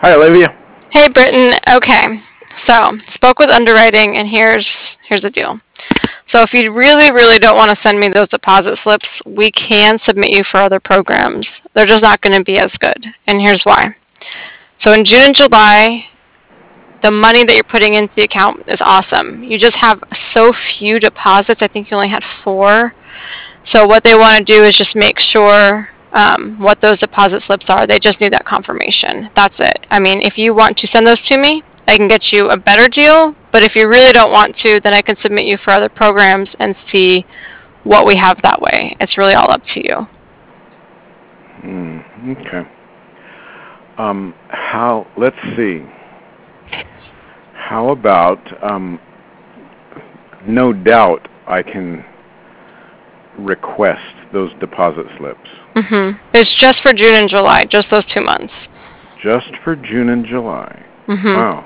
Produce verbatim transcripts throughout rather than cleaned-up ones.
Hi, Olivia. Hey, Britton. Okay, so spoke with underwriting, and here's here's the deal. So if you really, really don't want to send me those deposit slips, we can submit you for other programs. They're just not going to be as good, and here's why. So in June and July, the money that you're putting into the account is awesome. You just have so few deposits. I think you only had four. So what they want to do is just make sure um, what those deposit slips are. They just need that confirmation. That's it. I mean, if you want to send those to me, I can get you a better deal. But if you really don't want to, then I can submit you for other programs and see what we have that way. It's really all up to you. Mm, okay. Um, how? Let's see. How about? Um, no doubt, I can request those deposit slips. Mm-hmm. It's just for June and July, just those two months. Just for June and July. Mm-hmm. Wow.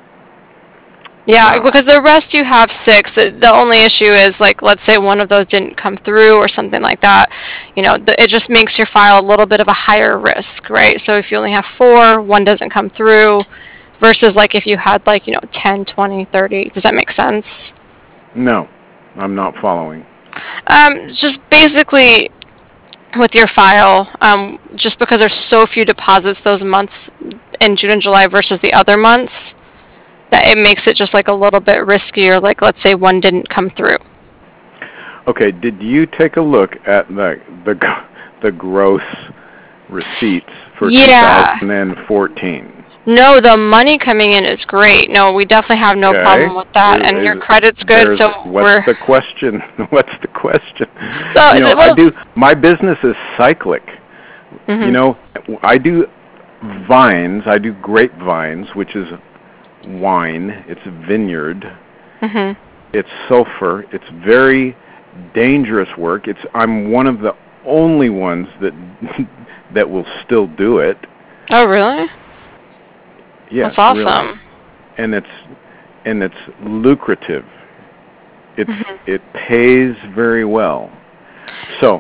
Yeah, Wow. because the rest you have six. The the only issue is, like, let's say one of those didn't come through or something like that. You know, the, it just makes your file a little bit of a higher risk, right? So if you only have four, one doesn't come through, versus like if you had like, you know, ten, twenty, thirty. Does that make sense? No, I'm not following. Um, just basically with your file, um, just because there's so few deposits those months in June and July versus the other months, that it makes it just like a little bit riskier. Like, let's say one didn't come through. Okay. Did you take a look at the the the gross receipts for Yeah. two thousand fourteen? No, the money coming in is great. No, we definitely have no Okay. problem with that. And Is, your is credit's good, there's so what's we're the question? What's the question? so You know, I well. do my business is cyclic. You Mhm. know, I do vines. I do grapevines, which is wine. It's a vineyard. Mhm. It's sulfur. It's very dangerous work. It's I'm one of the only ones that that will still do it. Oh, really? Yes, That's really. awesome. And it's and it's lucrative. It's Mhm. it pays very well. So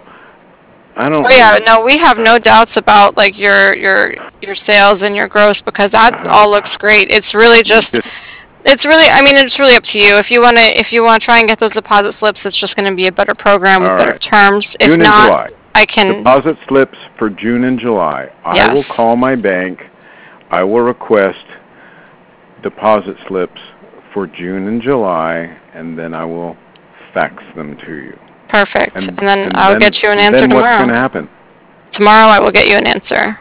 I Oh don't yeah, know. no, we have no doubts about like your your your sales and your gross, because that all Uh, looks great. It's really you just just it's really I mean it's really up to you. If you want to if you want to try and get those deposit slips, it's just going to be a better program with all better right. terms. If June and not, July. I can. Deposit slips for June and July. I will Yes. call my bank. I will request deposit slips for June and July, and then I will fax them to you. Perfect. And And then and I'll then get you an answer then what's going tomorrow. to happen? Tomorrow I will get you an answer.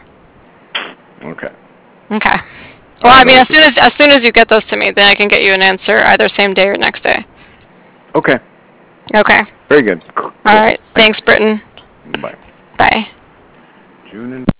Okay. Okay. All Well, I right, mean, as Olivia. soon as as soon as you get those to me, then I can get you an answer either same day or next day. Okay. Okay. Very good. All Cool. right. Thanks. Thanks, Britton. Bye. Bye. June and